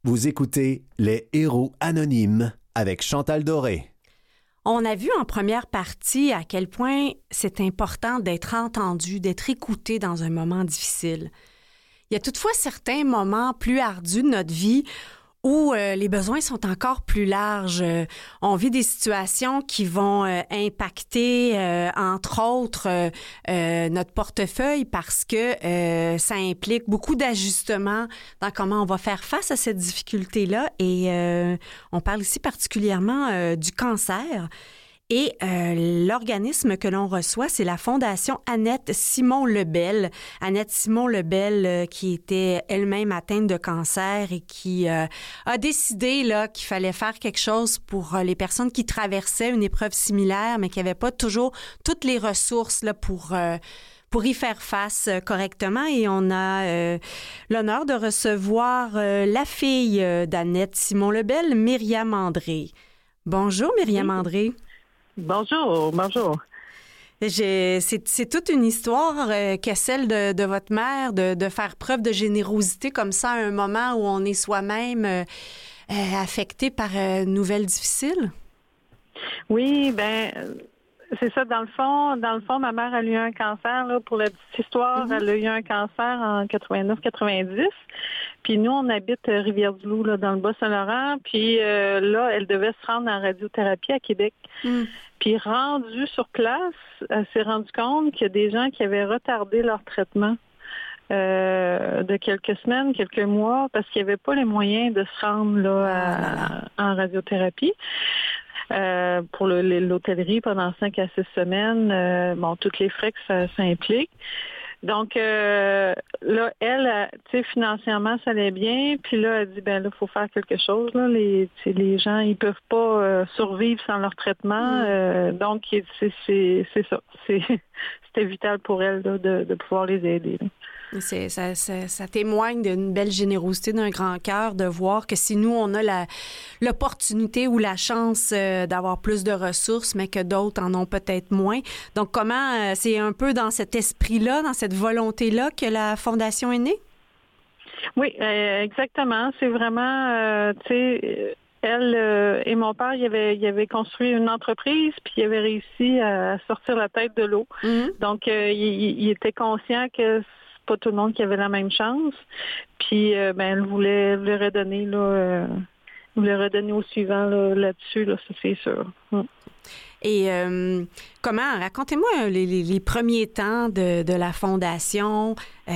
Vous écoutez Les Héros anonymes avec Chantal Doré. On a vu en première partie à quel point c'est important d'être entendu, d'être écouté dans un moment difficile. Il y a toutefois certains moments plus ardus de notre vie où les besoins sont encore plus larges. On vit des situations qui vont impacter, entre autres, notre portefeuille parce que ça implique beaucoup d'ajustements dans comment on va faire face à cette difficulté-là. Et on parle ici particulièrement du cancer. Et l'organisme que l'on reçoit, c'est la Fondation Annette Simon-Lebel. Annette Simon-Lebel, qui était elle-même atteinte de cancer et qui a décidé là, qu'il fallait faire quelque chose pour les personnes qui traversaient une épreuve similaire, mais qui n'avaient pas toujours toutes les ressources là, pour y faire face correctement. Et on a l'honneur de recevoir la fille d'Annette Simon-Lebel, Myriam André. Bonjour, Myriam André. Bonjour. C'est toute une histoire que celle de votre mère, de faire preuve de générosité comme ça à un moment où on est soi-même affecté par une nouvelle difficile. Oui, c'est ça. Dans le fond, ma mère a eu un cancer, là, pour la petite histoire. Elle a eu un cancer en 89-90. Puis nous, on habite Rivière-du-Loup, là, dans le Bas-Saint-Laurent. Puis là, elle devait se rendre en radiothérapie à Québec. Puis rendue sur place, elle s'est rendue compte qu'il y a des gens qui avaient retardé leur traitement de quelques semaines, quelques mois, parce qu'il n'y avait pas les moyens de se rendre là, en radiothérapie. Pour l'hôtellerie pendant 5 à 6 semaines, tous les frais que ça implique. Donc, là, elle, tu sais, financièrement, ça allait bien. Puis là, elle dit, là, il faut faire quelque chose. Là. Les gens, ils peuvent pas survivre sans leur traitement. Donc, c'est ça. C'était vital pour elle là, de pouvoir les aider. Là. Ça témoigne d'une belle générosité, d'un grand cœur, de voir que si nous, on a l'opportunité ou la chance d'avoir plus de ressources, mais que d'autres en ont peut-être moins. Donc, comment c'est un peu dans cet esprit-là, dans cette volonté-là que la Fondation est née? Oui, exactement. C'est vraiment, tu sais... Elle et mon père, il avait construit une entreprise, puis il avait réussi à sortir la tête de l'eau. Donc, il était conscient que c'est pas tout le monde qui avait la même chance. Puis, elle voulait redonner au suivant là-dessus, là, ça c'est sûr. Et racontez-moi les premiers temps de la Fondation.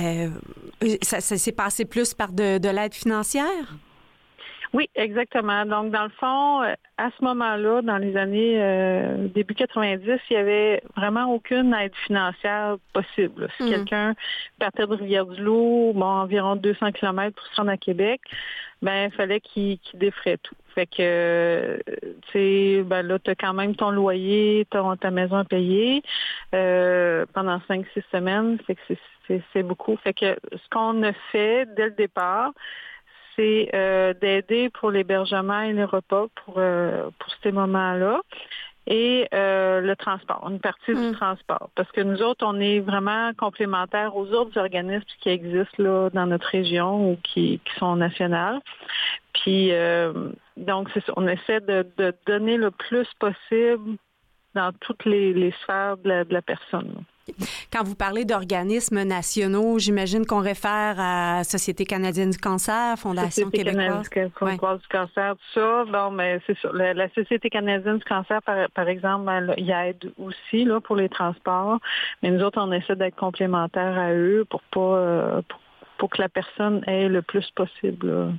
Ça s'est passé plus par de l'aide financière? Oui, exactement. Donc, dans le fond, à ce moment-là, dans les années début 90, il n'y avait vraiment aucune aide financière possible. Si quelqu'un partait de Rivière-du-Loup, environ 200 km pour se rendre à Québec, il fallait qu'il défraie tout. Fait que, tu sais, là, tu as quand même ton loyer, ta maison à payer pendant 5-6 semaines. Fait que c'est beaucoup. Fait que ce qu'on a fait dès le départ, c'est d'aider pour l'hébergement et le repas pour ces moments-là et le transport, une partie du transport. Parce que nous autres, on est vraiment complémentaires aux autres organismes qui existent là, dans notre région ou qui sont nationales. Puis, donc, c'est ça, on essaie de donner le plus possible dans toutes les sphères de la personne. Quand vous parlez d'organismes nationaux, j'imagine qu'on réfère à Société canadienne du cancer, Fondation québécoise. Société canadienne du cancer, tout ça. Bon, mais c'est ça. La Société canadienne du cancer, par exemple, il aide aussi là, pour les transports. Mais nous autres, on essaie d'être complémentaires à eux pour que la personne ait le plus possible là,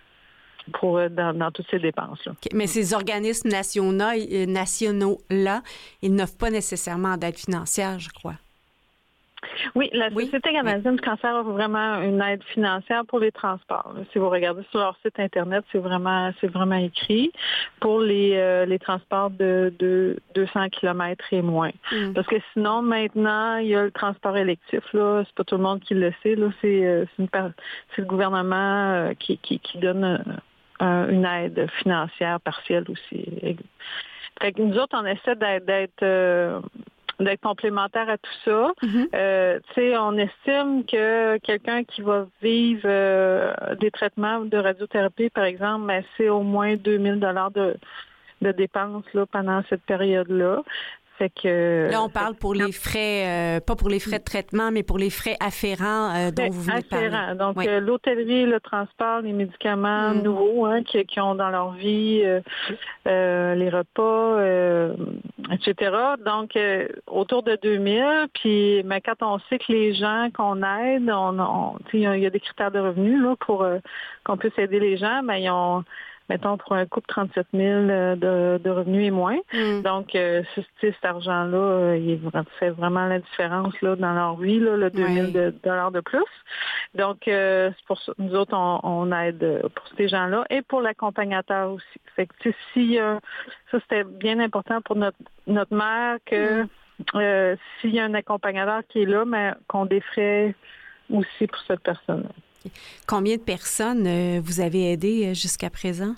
dans toutes ces dépenses-là. Okay. Mais ces organismes nationaux-là, ils n'offrent pas nécessairement d'aide financière, je crois. Oui, la Société canadienne du cancer offre vraiment une aide financière pour les transports. Si vous regardez sur leur site Internet, c'est vraiment écrit pour les transports de 200 km et moins. Parce que sinon, maintenant, il y a le transport électif. Là, c'est pas tout le monde qui le sait. Là, c'est le gouvernement qui donne une aide financière partielle aussi. Fait que nous autres, on essaie d'être complémentaire à tout ça. On estime que quelqu'un qui va vivre des traitements de radiothérapie, par exemple, ben, c'est au moins 2000 $ de dépenses là, pendant cette période-là. Fait que, là, on parle pour les frais, pas pour les frais de traitement, mais pour les frais afférents dont vous venez de parler. Donc, oui. L'hôtellerie, le transport, les médicaments nouveaux qui ont dans leur vie, les repas, etc. Donc, autour de 2000. Puis, mais quand on sait que les gens qu'on aide, il y a des critères de revenus là, pour qu'on puisse aider les gens, ben, ils ont... Mettons, pour un couple, 37 000 de revenus et moins. Donc, cet argent-là, il fait vraiment la différence là, dans leur vie, là, le 2 000 $ de plus. Donc, c'est pour ça nous autres, on aide pour ces gens-là et pour l'accompagnateur aussi. Fait que, ça, c'était bien important pour notre mère que s'il y a un accompagnateur qui est là, mais qu'on défraie aussi pour cette personne-là. Combien de personnes vous avez aidé jusqu'à présent?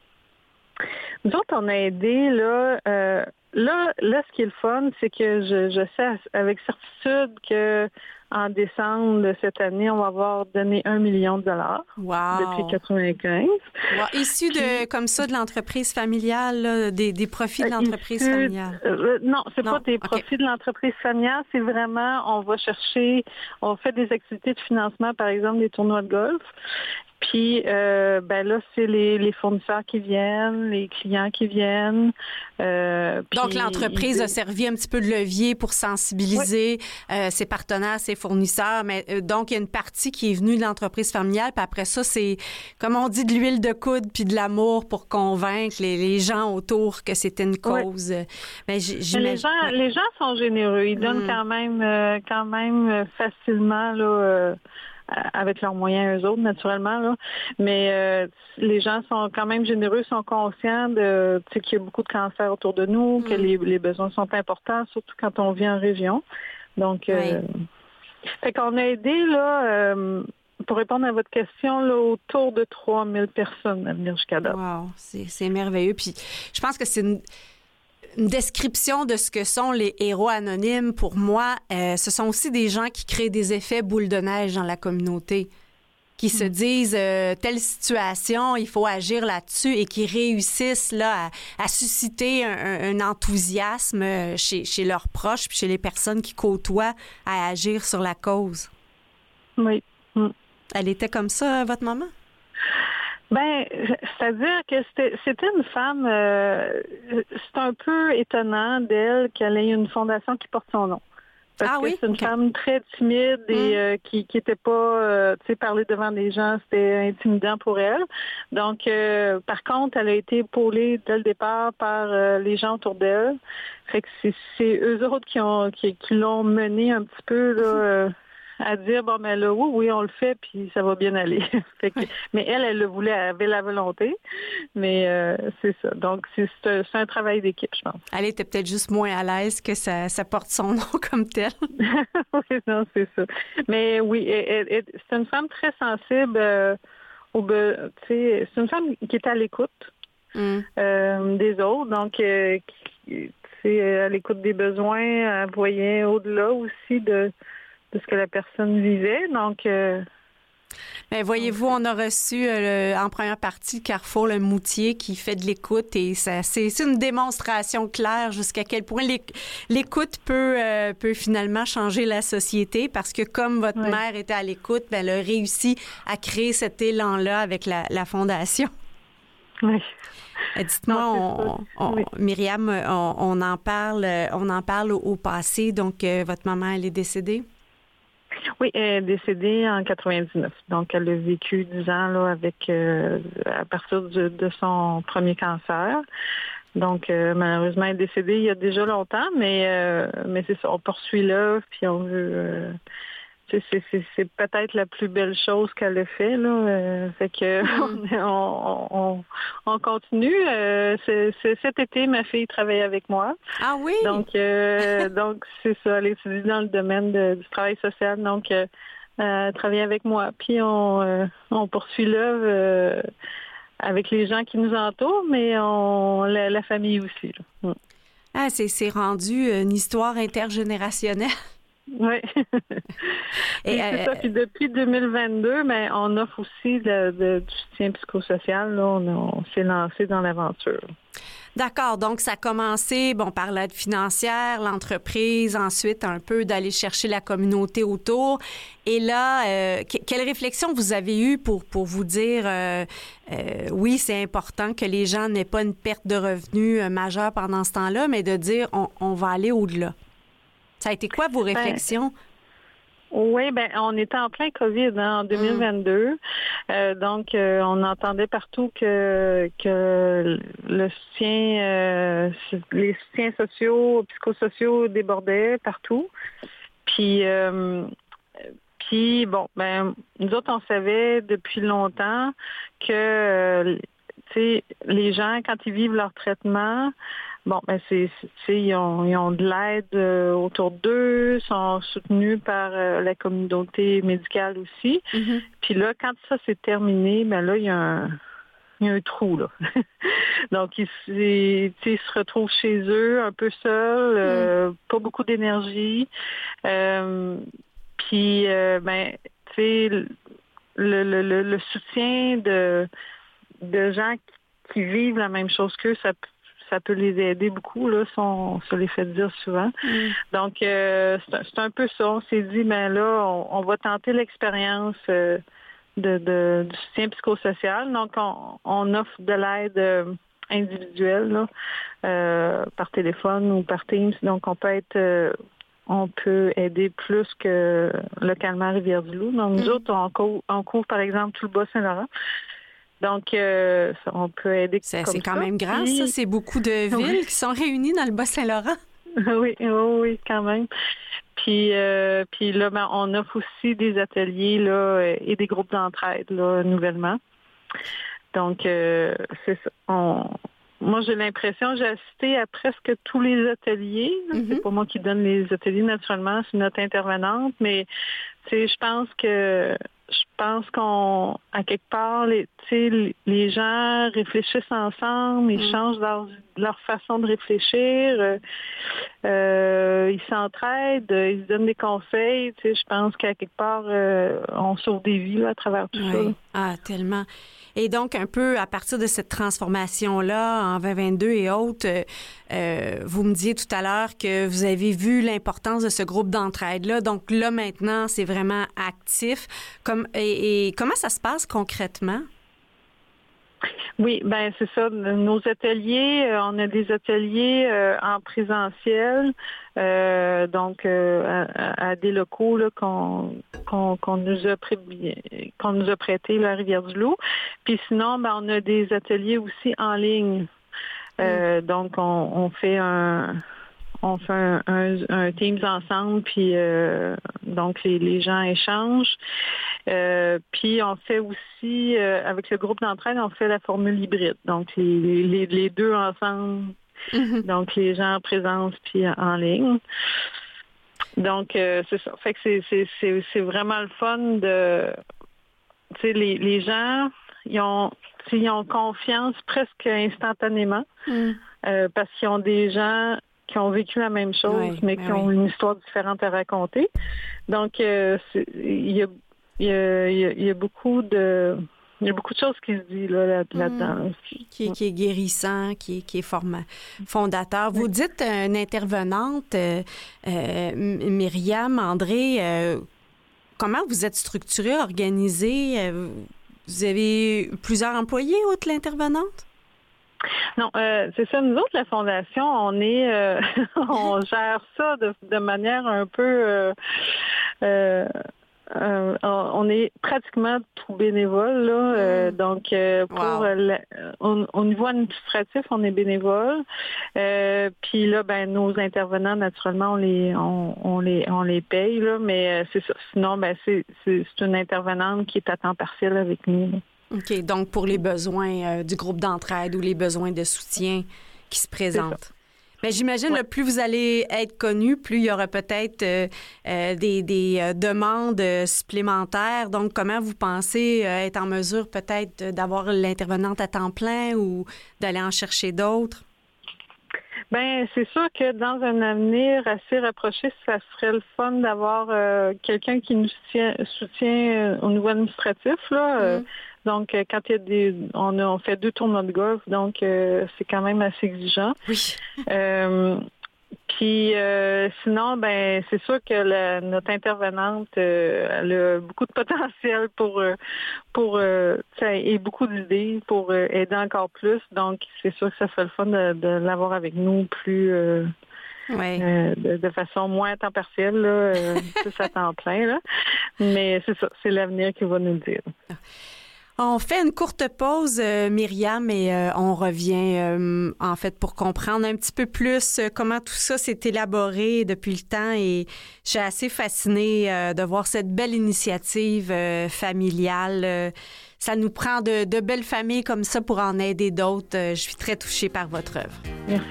Nous autres, on a aidé, là, ce qui est le fun, c'est que je sais avec certitude que en décembre de cette année, on va avoir donné 1 million de $. Wow. Depuis 95. Wow. Issu comme ça de l'entreprise familiale, là, des profits de l'entreprise familiale? Non, c'est pas des profits de l'entreprise familiale, c'est vraiment, on fait des activités de financement, par exemple des tournois de golf. Puis, là, c'est les fournisseurs qui viennent, les clients qui viennent. Donc, l'entreprise a servi un petit peu de levier pour sensibiliser ses partenaires, ses fournisseurs. Mais donc, il y a une partie qui est venue de l'entreprise familiale. Puis après ça, c'est, comme on dit, de l'huile de coude puis de l'amour pour convaincre les gens autour que c'était une cause. Mais les gens sont généreux. Ils donnent quand même facilement, là... avec leurs moyens, eux autres, naturellement. Là. Mais les gens sont quand même généreux, sont conscients qu'il y a beaucoup de cancers autour de nous, que les besoins sont importants, surtout quand on vit en région. Donc, fait qu'on a aidé, là, pour répondre à votre question, là, autour de 3000 personnes à venir jusqu'à date. Wow, c'est merveilleux. Puis, je pense que c'est une description de ce que sont les héros anonymes. Pour moi, ce sont aussi des gens qui créent des effets boule de neige dans la communauté, qui se disent telle situation, il faut agir là-dessus et qui réussissent là, à susciter un enthousiasme chez leurs proches puis chez les personnes qui côtoient à agir sur la cause. Oui. Elle était comme ça, votre maman? Ben, c'est-à-dire que c'était une femme, c'est un peu étonnant d'elle qu'elle ait une fondation qui porte son nom. Parce que c'est une femme très timide et qui n'était pas, parler devant des gens, c'était intimidant pour elle. Donc, par contre, elle a été épaulée dès le départ par les gens autour d'elle. Fait que c'est eux autres qui l'ont menée un petit peu, là, à dire, bon, mais là, oui, on le fait, puis ça va bien aller. Mais elle le voulait, elle avait la volonté, mais c'est ça. Donc, c'est un travail d'équipe, je pense. Elle était peut-être juste moins à l'aise que ça porte son nom comme tel. Oui, non, c'est ça. Mais oui, c'est une femme très sensible c'est une femme qui est à l'écoute des autres, donc à l'écoute des besoins, elle voyait au-delà aussi de ce que la personne vivait. Donc, mais voyez-vous, on a reçu en première partie Carrefour le Moutier qui fait de l'écoute et c'est une démonstration claire jusqu'à quel point l'écoute peut finalement changer la société parce que comme votre mère était à l'écoute, elle a réussi à créer cet élan-là avec la fondation. Oui. Dites-moi, Myriam, on en parle au passé. Donc, votre maman, elle est décédée? Oui, elle est décédée en 99. Donc, elle a vécu 10 ans là, avec à partir de son premier cancer. Donc, malheureusement, elle est décédée il y a déjà longtemps, mais c'est ça, on poursuit l'œuvre, puis on veut... c'est peut-être la plus belle chose qu'elle a fait, là. Fait que on continue. Cet été, ma fille travaille avec moi. Ah oui? Donc c'est ça, elle étudie dans le domaine du travail social. Donc, travaille avec moi. Puis on poursuit l'œuvre avec les gens qui nous entourent, mais la famille aussi, là. Ah, c'est rendu une histoire intergénérationnelle. Oui. C'est ça. Puis depuis 2022, ben, on offre aussi du soutien psychosocial. Là, on s'est lancé dans l'aventure. D'accord. Donc, ça a commencé, par l'aide financière, l'entreprise, ensuite un peu d'aller chercher la communauté autour. Et là, quelle réflexion vous avez eue pour vous dire, oui, c'est important que les gens n'aient pas une perte de revenus majeure pendant ce temps-là, mais de dire, on va aller au-delà. Ça a été quoi vos réflexions? Oui, on était en plein COVID en 2022. Donc, on entendait partout que le soutien, les soutiens sociaux, psychosociaux débordaient partout. Puis nous autres, on savait depuis longtemps que, les gens, quand ils vivent leur traitement, ils ont de l'aide autour d'eux, sont soutenus par la communauté médicale aussi. Mm-hmm. Puis là, quand ça s'est terminé, là, il y a un trou, là. Donc, ils se retrouvent chez eux, un peu seuls, pas beaucoup d'énergie. Puis, le soutien de gens qui vivent la même chose qu'eux, ça peut les aider beaucoup, là, on se les fait dire souvent. Donc, c'est un peu ça. On s'est dit, là, on va tenter l'expérience du soutien psychosocial. Donc, on offre de l'aide individuelle là, par téléphone ou par Teams. Donc, on peut aider plus que localement à Rivière-du-Loup. Donc, nous autres, on couvre, par exemple, tout le Bas-Saint-Laurent. Donc, on peut aider comme ça. C'est quand même grand, ça. C'est beaucoup de villes qui sont réunies dans le Bas-Saint-Laurent. Oui, quand même. Puis là, on offre aussi des ateliers là, et des groupes d'entraide là, nouvellement. Donc, c'est ça. Moi, j'ai l'impression, j'ai assisté à presque tous les ateliers. Mm-hmm. C'est pas moi qui donne les ateliers, naturellement, c'est notre intervenante, mais je pense qu'on, à quelque part, les gens réfléchissent ensemble, ils changent leur façon de réfléchir, ils s'entraident, ils se donnent des conseils. Je pense qu'à quelque part, on sauve des vies là, à travers tout ça. Ah, tellement. Et donc, un peu à partir de cette transformation-là, en 2022 et autres, vous me disiez tout à l'heure que vous avez vu l'importance de ce groupe d'entraide-là. Donc là, maintenant, c'est vraiment actif. Et comment ça se passe concrètement? Oui, c'est ça. Nos ateliers, on a des ateliers en présentiel, donc à des locaux là, qu'on nous a prêtés là, à Rivière-du-Loup. Puis sinon, on a des ateliers aussi en ligne. Donc on fait un Teams ensemble, puis donc les gens échangent. Puis on fait aussi, avec le groupe d'entraide, on fait la formule hybride. Donc les deux ensemble, donc les gens en présence puis en ligne. Donc c'est ça. Fait que c'est vraiment le fun de, les gens, ils ont confiance presque instantanément parce qu'ils ont des gens qui ont vécu la même chose, mais qui ont une histoire différente à raconter. Donc, il y a beaucoup de choses qui se disent là-dedans. Qui est guérissant, qui est fondateur. Vous dites une intervenante, Myriam, André, comment vous êtes structurée, organisée? Vous avez plusieurs employés outre l'intervenante? Non, c'est ça. Nous autres, la Fondation, on gère ça de manière un peu... on est pratiquement tout bénévole, là. Donc, au niveau administratif, on est bénévole. Puis là, nos intervenants, naturellement, on les paye, là. Mais c'est ça. Sinon, c'est une intervenante qui est à temps partiel avec nous, là. OK. Donc, pour les besoins du groupe d'entraide ou les besoins de soutien qui se présentent. Mais j'imagine, plus vous allez être connu, plus il y aura peut-être des demandes supplémentaires. Donc, comment vous pensez être en mesure peut-être d'avoir l'intervenante à temps plein ou d'aller en chercher d'autres? Ben, c'est sûr que dans un avenir assez rapproché, ça serait le fun d'avoir quelqu'un qui nous soutient au niveau administratif, là. Donc, quand il y a on fait 2 tournois de golf, donc c'est quand même assez exigeant. Oui. Puis sinon, ben c'est sûr que notre intervenante elle a beaucoup de potentiel pour et beaucoup d'idées pour aider encore plus. Donc c'est sûr que ça serait le fun de l'avoir avec nous plus de façon moins à temps partiel, là, plus à temps plein. Là. Mais c'est ça, c'est l'avenir qui va nous le dire. On fait une courte pause, Myriam, et on revient, en fait, pour comprendre un petit peu plus comment tout ça s'est élaboré depuis le temps. Et je suis assez fascinée de voir cette belle initiative familiale. Ça nous prend de belles familles comme ça pour en aider d'autres. Je suis très touchée par votre œuvre. Merci.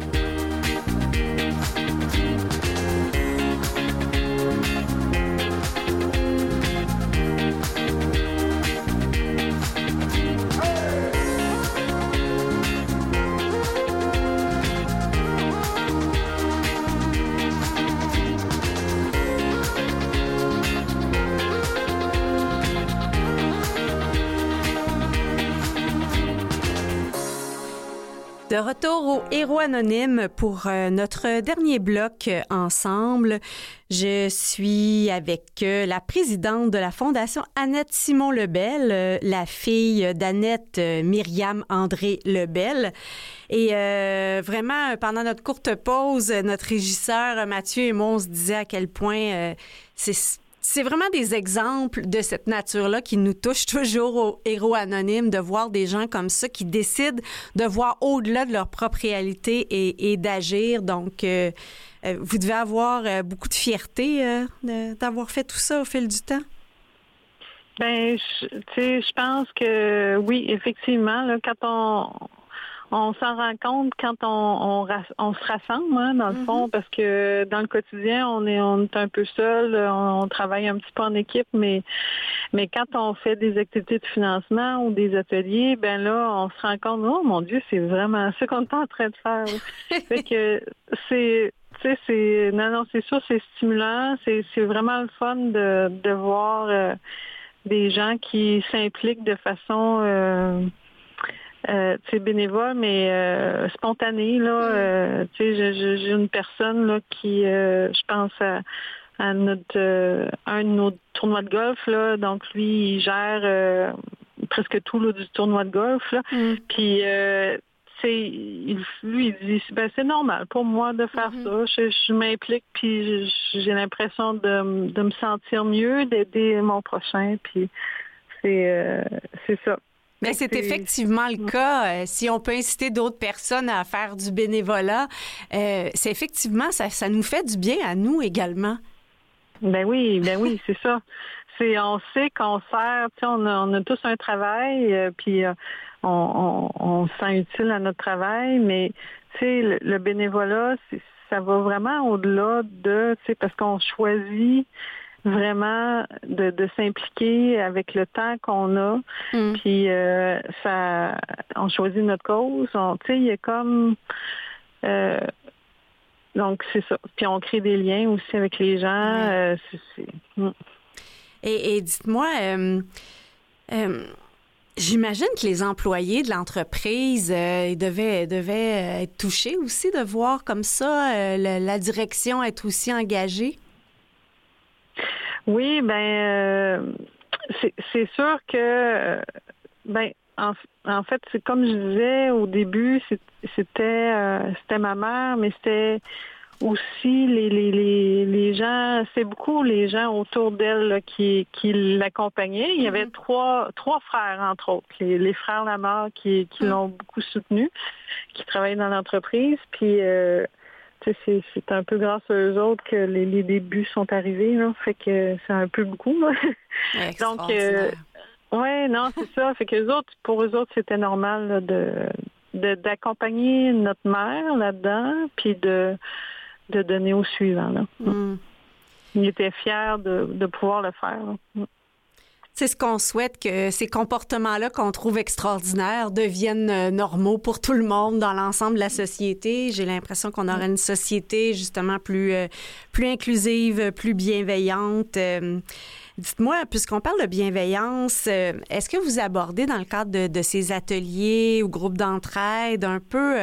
De retour au Héros Anonyme pour notre dernier bloc ensemble. Je suis avec la présidente de la Fondation Annette Simon-Lebel, la fille d'Annette, Myriam André Lebel. Et vraiment, pendant notre courte pause, notre régisseur Mathieu et moi, on se disait à quel point c'est vraiment des exemples de cette nature-là qui nous touchent toujours au Héros Anonyme, de voir des gens comme ça qui décident de voir au-delà de leur propre réalité et d'agir. Donc, vous devez avoir beaucoup de fierté d'avoir fait tout ça au fil du temps. Ben, je pense que oui, effectivement, là, quand on s'en rend compte quand on se rassemble, hein, dans le fond, parce que dans le quotidien, on est un peu seul, on travaille un petit peu en équipe, mais quand on fait des activités de financement ou des ateliers, ben là, on se rend compte, oh mon Dieu, c'est vraiment ça qu'on est en train de faire. Fait que c'est sûr, c'est stimulant, c'est vraiment le fun de voir des gens qui s'impliquent de façon bénévole, mais spontané, là. J'ai une personne là qui, je pense à un de nos tournois de golf, là. Donc lui, il gère presque tout là, du tournoi de golf, là. Puis lui, il dit c'est normal pour moi de faire ça. Je m'implique, puis j'ai l'impression de me sentir mieux, d'aider mon prochain, puis c'est ça. Mais c'est effectivement le cas. Si on peut inciter d'autres personnes à faire du bénévolat, c'est effectivement, ça nous fait du bien à nous également. Ben oui, c'est ça. On sait qu'on sert, on a tous un travail, puis on se sent utile à notre travail, mais le bénévolat, ça va vraiment au-delà de, parce qu'on choisit vraiment de s'impliquer avec le temps qu'on a. Puis on choisit notre cause. Il y a comme donc c'est ça. Puis on crée des liens aussi avec les gens. Et dites-moi, j'imagine que les employés de l'entreprise devaient être touchés aussi de voir comme ça la direction être aussi engagée. Oui, c'est sûr que en fait, c'est comme je disais au début, c'était ma mère, mais c'était aussi les gens, c'est beaucoup les gens autour d'elle là, qui l'accompagnaient. Il y avait trois frères, entre autres, les frères Lamar qui l'ont beaucoup soutenu, qui travaillent dans l'entreprise, puis c'est un peu grâce à eux autres que les débuts sont arrivés, là. Fait que c'est un peu beaucoup, là. Donc, ouais, non, c'est ça. Fait que pour eux autres, c'était normal là, d'accompagner notre mère là-dedans, puis de donner au suivant, là. Ils étaient fiers de pouvoir le faire, là. C'est ce qu'on souhaite, que ces comportements-là qu'on trouve extraordinaires deviennent normaux pour tout le monde dans l'ensemble de la société. J'ai l'impression qu'on aurait une société justement plus inclusive, plus bienveillante. Dites-moi, puisqu'on parle de bienveillance, est-ce que vous abordez dans le cadre de ces ateliers ou groupes d'entraide un peu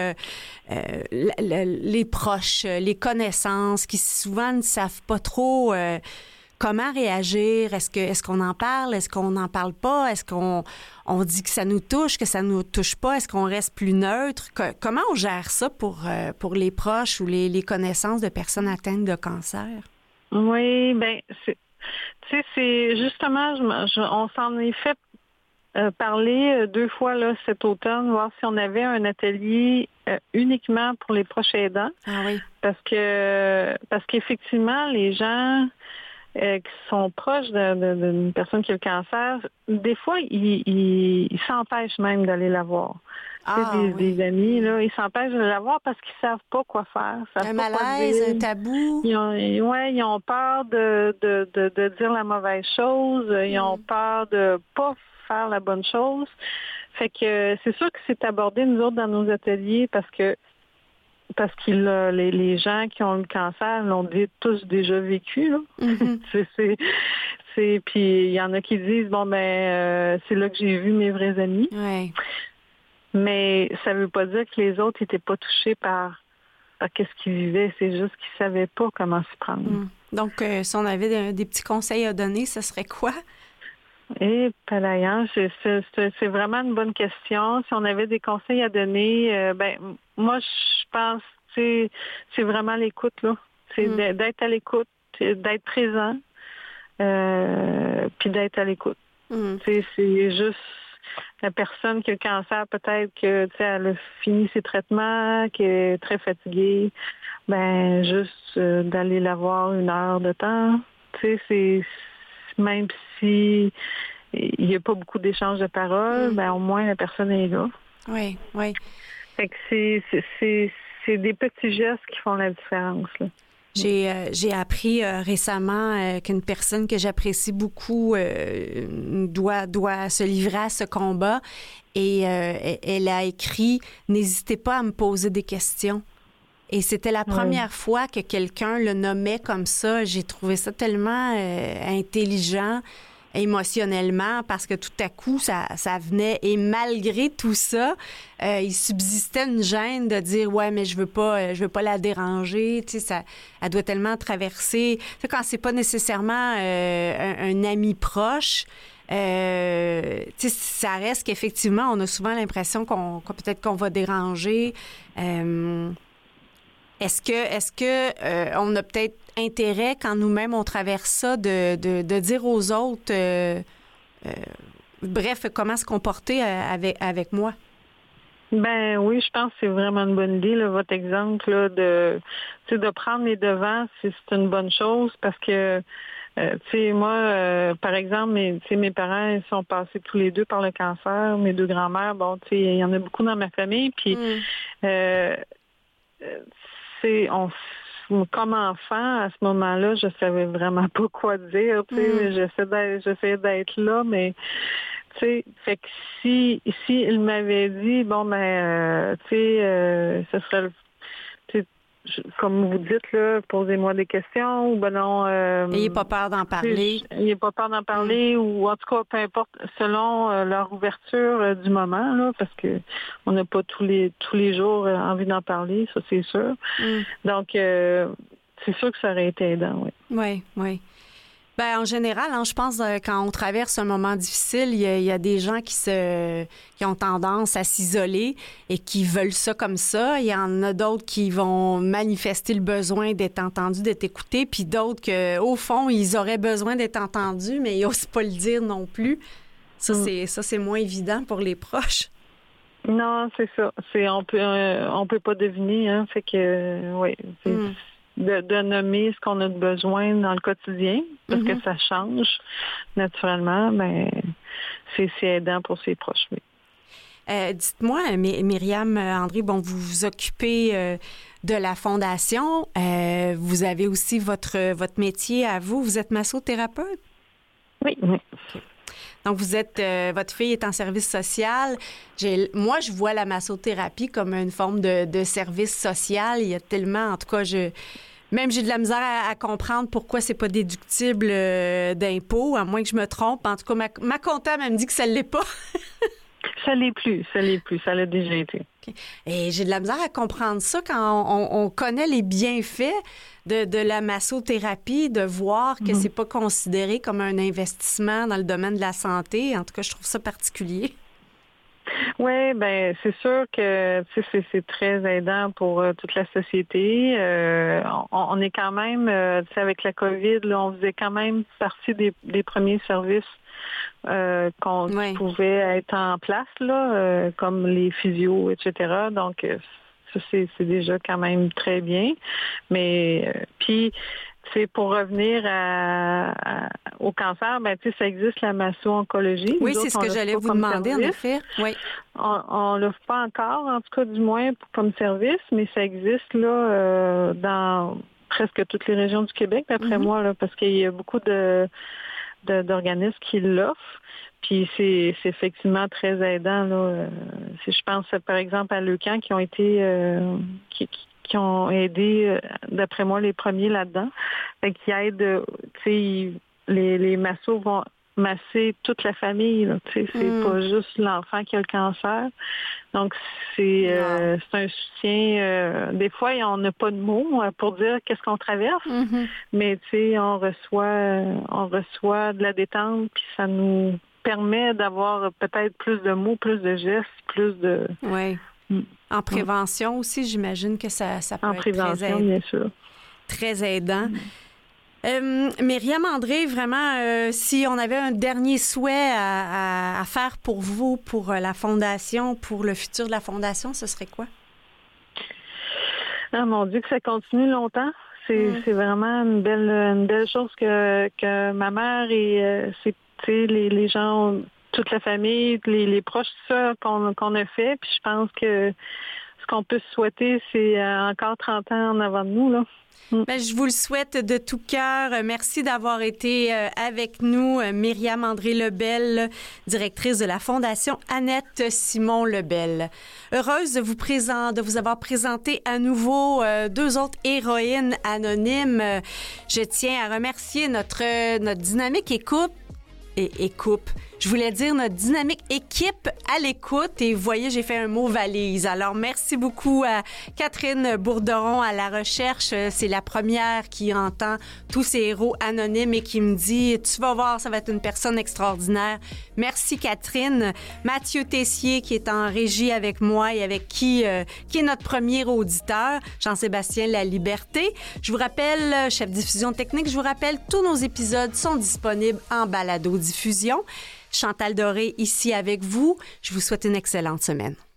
les proches, les connaissances qui souvent ne savent pas trop comment réagir? Est-ce qu'on en parle? Est-ce qu'on n'en parle pas? Est-ce qu'on dit que ça nous touche, que ça nous touche pas? Est-ce qu'on reste plus neutre? Comment on gère ça pour les proches ou les connaissances de personnes atteintes de cancer? Oui, bien, c'est justement, on s'en est fait parler 2 fois là, cet automne, voir si on avait un atelier uniquement pour les proches aidants. Ah oui. Parce qu'effectivement, les gens qui sont proches d'une personne qui a le cancer, des fois, ils s'empêchent même d'aller la voir. Des amis, là, ils s'empêchent de la voir parce qu'ils savent pas quoi faire. Un malaise, un tabou. Ils ont peur de dire la mauvaise chose. Ils ont peur de pas faire la bonne chose. Fait que c'est sûr que c'est abordé, nous autres, dans nos ateliers parce que les gens qui ont le cancer l'ont tous déjà vécu. Là. Mm-hmm. Puis il y en a qui disent, c'est là que j'ai vu mes vrais amis. Ouais. Mais ça veut pas dire que les autres n'étaient pas touchés par qu'est-ce qu'ils vivaient. C'est juste qu'ils savaient pas comment s'y prendre. Donc, si on avait des petits conseils à donner, ce serait quoi? Palayan, c'est vraiment une bonne question. Si on avait des conseils à donner, moi, je pense que c'est vraiment l'écoute, là. C'est d'être à l'écoute, d'être présent, puis d'être à l'écoute. C'est juste la personne qui a le cancer, peut-être que elle a fini ses traitements, qui est très fatiguée, juste d'aller la voir 1 heure de temps. C'est même si il n'y a pas beaucoup d'échanges de paroles, au moins la personne est là. Oui, oui. Fait que c'est des petits gestes qui font la différence, là. J'ai appris récemment qu'une personne que j'apprécie beaucoup doit se livrer à ce combat et elle a écrit « N'hésitez pas à me poser des questions ». Et c'était la première fois que quelqu'un le nommait comme ça. J'ai trouvé ça tellement intelligent émotionnellement parce que tout à coup, ça venait. Et malgré tout ça, il subsistait une gêne de dire « Ouais, mais je veux pas la déranger. » Tu sais, elle doit tellement traverser. Tu sais, quand c'est pas nécessairement un ami proche, tu sais, ça reste qu'effectivement, on a souvent l'impression qu'on peut-être qu'on va déranger. Est-ce que on a peut-être intérêt, quand nous-mêmes on traverse ça, de dire aux autres, bref, comment se comporter avec moi? Oui, je pense que c'est vraiment une bonne idée, là, votre exemple là, de prendre les devants, c'est une bonne chose parce que moi, par exemple, mes parents ils sont passés tous les 2 par le cancer, mes 2 grands-mères, il y en a beaucoup dans ma famille, puis comme enfant, à ce moment-là, je savais vraiment pas quoi dire. J'essayais d'être là, mais fait que si il m'avait dit ce serait comme vous dites là, posez-moi des questions ou non. Ayez pas peur d'en parler. Ayez pas peur d'en parler ou en tout cas peu importe selon leur ouverture du moment là, parce que on n'a pas tous les jours envie d'en parler, ça c'est sûr. Donc c'est sûr que ça aurait été aidant, oui. Oui, oui. En général, je pense quand on traverse un moment difficile, il y a des gens qui ont tendance à s'isoler et qui veulent ça comme ça. Il y en a d'autres qui vont manifester le besoin d'être entendus, d'être écoutés, puis d'autres qu'au fond, ils auraient besoin d'être entendus, mais ils n'osent pas le dire non plus. Ça, c'est moins évident pour les proches. Non, c'est ça. On peut pas deviner, hein. Fait que oui. De nommer ce qu'on a de besoin dans le quotidien, parce que ça change naturellement, c'est aidant pour ses proches. Oui. Dites-moi, Myriam André, vous vous occupez de la fondation. Vous avez aussi votre métier à vous. Vous êtes massothérapeute? Oui. Okay. Donc, votre fille est en service social. Moi, je vois la massothérapie comme une forme de service social. Il y a tellement, en tout cas, même j'ai de la misère à comprendre pourquoi c'est pas déductible d'impôts, à moins que je me trompe. En tout cas, ma comptable, elle me dit que ça ne l'est pas. Ça l'est plus. Ça l'a déjà été. Okay. Et j'ai de la misère à comprendre ça quand on connaît les bienfaits de la massothérapie, de voir que c'est pas considéré comme un investissement dans le domaine de la santé. En tout cas, je trouve ça particulier. Oui, ben c'est sûr que c'est très aidant pour toute la société. On est quand même, avec la COVID, là, on faisait quand même partie des premiers services qui pouvaient être en place, là, comme les physios, etc. Donc, ça, c'est déjà quand même très bien. Mais, puis, c'est pour revenir au cancer, ben tu sais, ça existe la masso-oncologie. Oui, c'est ce que j'allais vous demander, en effet. Oui. On l'offre pas encore, en tout cas du moins comme service, mais ça existe là dans presque toutes les régions du Québec, d'après moi, là, parce qu'il y a beaucoup d'organismes qui l'offrent. Puis c'est effectivement très aidant là. Si je pense par exemple à Leucan qui ont été qui ont aidé, d'après moi, les premiers là-dedans. Fait qu'ils aident, tu sais, les massos vont masser toute la famille, là, tu sais, c'est pas juste l'enfant qui a le cancer. Donc, c'est un soutien. Des fois, on n'a pas de mots pour dire qu'est-ce qu'on traverse, mais tu sais, on reçoit de la détente, puis ça nous permet d'avoir peut-être plus de mots, plus de gestes, plus de... Oui. En prévention aussi, j'imagine que ça peut être très aidant. Bien sûr. Très aidant. Myriam André, vraiment, si on avait un dernier souhait à faire pour vous, pour la Fondation, pour le futur de la Fondation, ce serait quoi? Ah, mon Dieu, que ça continue longtemps. C'est vraiment une belle chose que ma mère et les gens... toute la famille, les proches, ça qu'on a fait. Puis je pense que ce qu'on peut se souhaiter, c'est encore 30 ans en avant de nous, là. Ben, je vous le souhaite de tout cœur. Merci d'avoir été avec nous, Myriam André Lebel, directrice de la Fondation Annette Simon Lebel. Heureuse de vous avoir présenté à nouveau deux autres héroïnes anonymes. Je tiens à remercier notre dynamique écoute. Je voulais dire notre dynamique équipe à l'écoute et vous voyez, j'ai fait un mot valise. Alors, merci beaucoup à Catherine Bourderon à la recherche. C'est la première qui entend tous ces héros anonymes et qui me dit « Tu vas voir, ça va être une personne extraordinaire. » Merci Catherine. Mathieu Tessier qui est en régie avec moi et avec qui est notre premier auditeur, Jean-Sébastien Laliberté. Je vous rappelle, chef diffusion technique, je vous rappelle, tous nos épisodes sont disponibles en balado-diffusion. Chantal Doré ici avec vous. Je vous souhaite une excellente semaine.